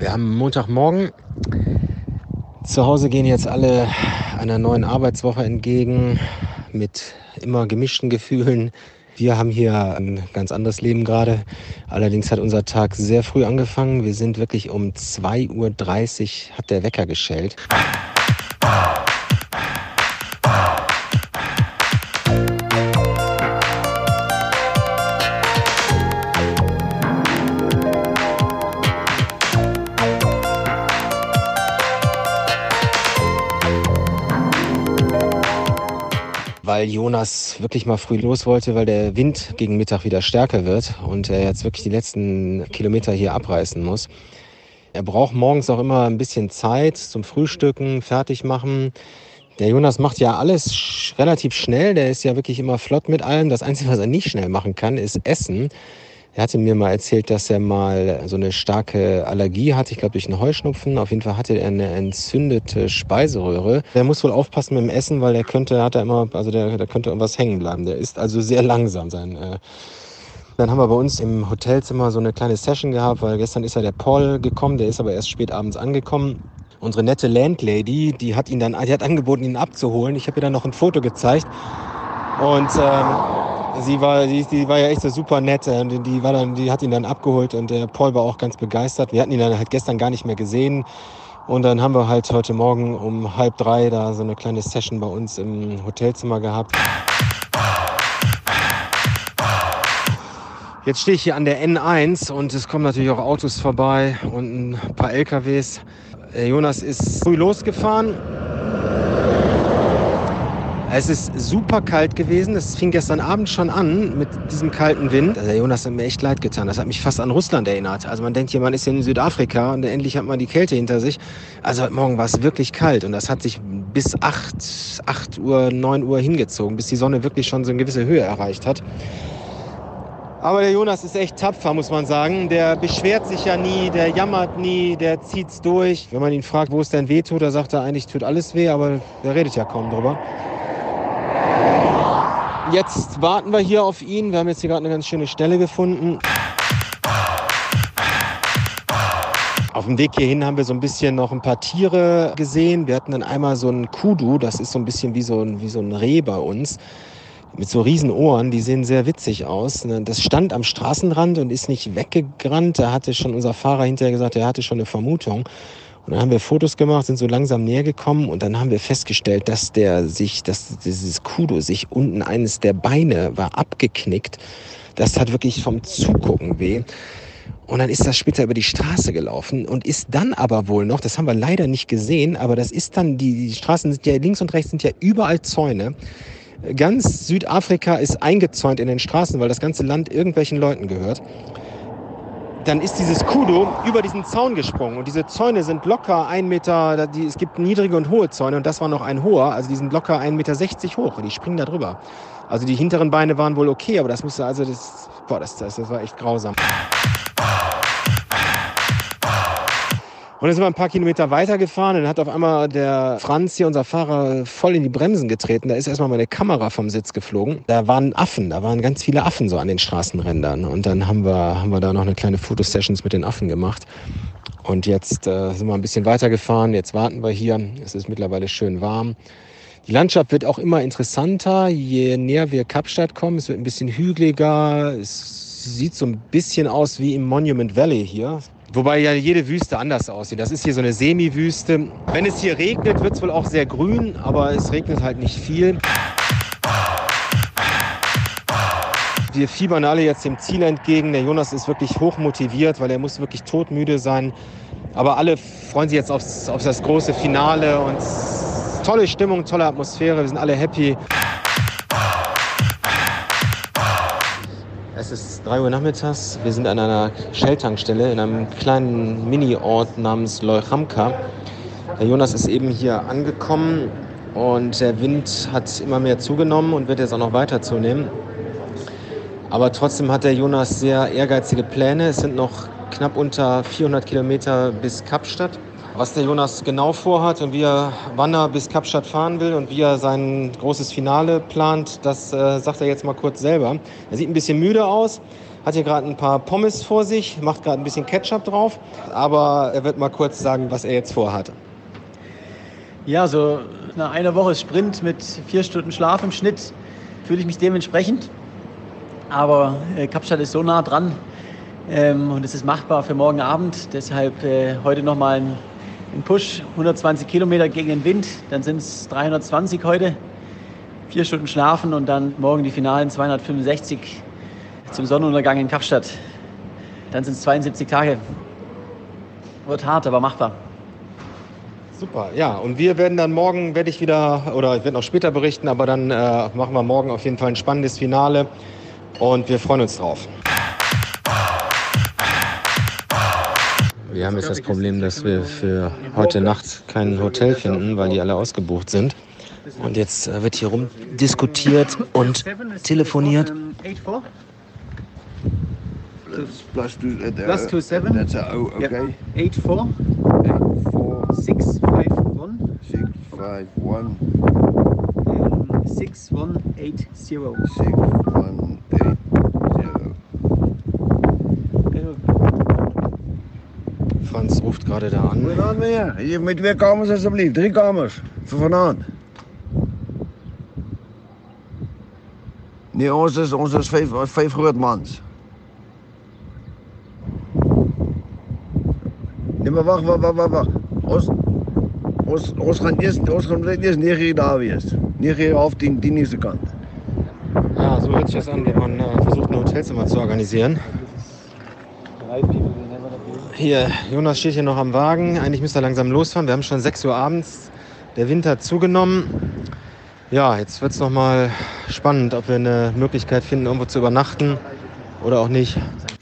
Wir haben Montagmorgen. Zu Hause gehen jetzt alle einer neuen Arbeitswoche entgegen mit immer gemischten Gefühlen. Wir haben hier ein ganz anderes Leben gerade. Allerdings hat unser Tag sehr früh angefangen. Wir sind wirklich um 2:30 Uhr hat der Wecker geschellt. Weil Jonas wirklich mal früh los wollte, weil der Wind gegen Mittag wieder stärker wird und er jetzt wirklich die letzten Kilometer hier abreißen muss. Er braucht morgens auch immer ein bisschen Zeit zum Frühstücken, fertig machen. Der Jonas macht ja alles relativ schnell, der ist ja wirklich immer flott mit allem. Das Einzige, was er nicht schnell machen kann, ist Essen. Er hatte mir mal erzählt, dass er mal so eine starke Allergie hatte, ich glaube durch einen Heuschnupfen. Auf jeden Fall hatte er eine entzündete Speiseröhre. Der muss wohl aufpassen mit dem Essen, weil der könnte irgendwas hängen bleiben. Der isst also sehr langsam. Dann haben wir bei uns im Hotelzimmer so eine kleine Session gehabt, weil gestern ist ja der Paul gekommen, der ist aber erst spät abends angekommen. Unsere nette Landlady, die hat angeboten, ihn abzuholen. Ich habe ihr dann noch ein Foto gezeigt. Und die war ja echt so super nett. Die hat ihn dann abgeholt und der Paul war auch ganz begeistert. Wir hatten ihn dann halt gestern gar nicht mehr gesehen. Und dann haben wir halt heute Morgen um 2:30 da so eine kleine Session bei uns im Hotelzimmer gehabt. Jetzt stehe ich hier an der N1 und es kommen natürlich auch Autos vorbei und ein paar LKWs. Jonas ist früh losgefahren. Es ist super kalt gewesen. Es fing gestern Abend schon an mit diesem kalten Wind. Der Jonas hat mir echt leid getan. Das hat mich fast an Russland erinnert. Also man denkt hier, man ist in Südafrika und endlich hat man die Kälte hinter sich. Also heute Morgen war es wirklich kalt und das hat sich bis 8 Uhr, 9 Uhr hingezogen, bis die Sonne wirklich schon so eine gewisse Höhe erreicht hat. Aber der Jonas ist echt tapfer, muss man sagen. Der beschwert sich ja nie, der jammert nie, der zieht's durch. Wenn man ihn fragt, wo es denn weh tut, da sagt er eigentlich, tut alles weh, aber der redet ja kaum drüber. Jetzt warten wir hier auf ihn. Wir haben jetzt hier gerade eine ganz schöne Stelle gefunden. Auf dem Weg hierhin haben wir so ein bisschen noch ein paar Tiere gesehen. Wir hatten dann einmal so einen Kudu, das ist so ein bisschen wie so ein Reh bei uns. Mit so riesen Ohren, die sehen sehr witzig aus. Das stand am Straßenrand und ist nicht weggerannt. Da hatte schon unser Fahrer hinterher gesagt, er hatte schon eine Vermutung. Und dann haben wir Fotos gemacht, sind so langsam näher gekommen und dann haben wir festgestellt, dass dieses Kudu sich unten eines der Beine war abgeknickt. Das hat wirklich vom Zugucken weh. Und dann ist das später über die Straße gelaufen und ist dann aber wohl noch, das haben wir leider nicht gesehen, aber das ist dann, die Straßen sind ja links und rechts sind ja überall Zäune. Ganz Südafrika ist eingezäunt in den Straßen, weil das ganze Land irgendwelchen Leuten gehört. Dann ist dieses Kudu über diesen Zaun gesprungen und diese Zäune sind locker 1 Meter, es gibt niedrige und hohe Zäune und das war noch ein hoher, also die sind locker 1,60 Meter hoch und die springen da drüber. Also die hinteren Beine waren wohl okay, aber das war echt grausam. Und dann sind wir ein paar Kilometer weitergefahren und dann hat auf einmal der Franz hier, unser Fahrer, voll in die Bremsen getreten. Da ist erstmal meine Kamera vom Sitz geflogen. Da waren ganz viele Affen so an den Straßenrändern. Und dann haben wir da noch eine kleine Fotosessions mit den Affen gemacht. Und jetzt sind wir ein bisschen weitergefahren. Jetzt warten wir hier. Es ist mittlerweile schön warm. Die Landschaft wird auch immer interessanter, je näher wir Kapstadt kommen. Es wird ein bisschen hügeliger. Es sieht so ein bisschen aus wie im Monument Valley hier. Wobei ja jede Wüste anders aussieht. Das ist hier so eine Semi-Wüste. Wenn es hier regnet, wird es wohl auch sehr grün, aber es regnet halt nicht viel. Wir fiebern alle jetzt dem Ziel entgegen. Der Jonas ist wirklich hoch motiviert, weil er muss wirklich todmüde sein. Aber alle freuen sich jetzt auf das große Finale und tolle Stimmung, tolle Atmosphäre. Wir sind alle happy. Es ist 3 Uhr nachmittags. Wir sind an einer Shell-Tankstelle in einem kleinen Mini-Ort namens Leuchamka. Der Jonas ist eben hier angekommen und der Wind hat immer mehr zugenommen und wird jetzt auch noch weiter zunehmen. Aber trotzdem hat der Jonas sehr ehrgeizige Pläne. Es sind noch knapp unter 400 Kilometer bis Kapstadt. Was der Jonas genau vorhat und wann er bis Kapstadt fahren will und wie er sein großes Finale plant, das sagt er jetzt mal kurz selber. Er sieht ein bisschen müde aus, hat hier gerade ein paar Pommes vor sich, macht gerade ein bisschen Ketchup drauf. Aber er wird mal kurz sagen, was er jetzt vorhat. Ja, so nach einer Woche Sprint mit 4 Stunden Schlaf im Schnitt fühle ich mich dementsprechend. Aber Kapstadt ist so nah dran und es ist machbar für morgen Abend. Deshalb heute nochmal ein Push, 120 Kilometer gegen den Wind. Dann sind es 320 heute, 4 Stunden schlafen und dann morgen die finalen 265 zum Sonnenuntergang in Kapstadt. Dann sind es 72 Tage. Wird hart, aber machbar. Super, ja. Und wir werden dann morgen, ich werde noch später berichten, aber dann machen wir morgen auf jeden Fall ein spannendes Finale und wir freuen uns drauf. Wir haben jetzt das Problem, dass wir für heute Nacht kein Hotel finden, weil die alle ausgebucht sind. Und jetzt wird hier rumdiskutiert und telefoniert. +27. That's okay. 84 4 651 651 6180. 6180. Franz ruft gerade da an. Goedenavond meneer. Hier met 2 kamers alsjeblieft. 3 kamers. Voor vanavond. Nee, ons is 5 grootmans. Nee, maar wacht. Ons gaan eerst 9 uur daar wees. 9 uur half 10 nächste Kant. Ja, so hört sich das an, wenn man versucht, ein Hotelzimmer zu organisieren. Hier, Jonas steht hier noch am Wagen. Eigentlich müsste er langsam losfahren. Wir haben schon 6 Uhr abends. Der Wind hat zugenommen. Ja, jetzt wird es nochmal spannend, ob wir eine Möglichkeit finden, irgendwo zu übernachten oder auch nicht.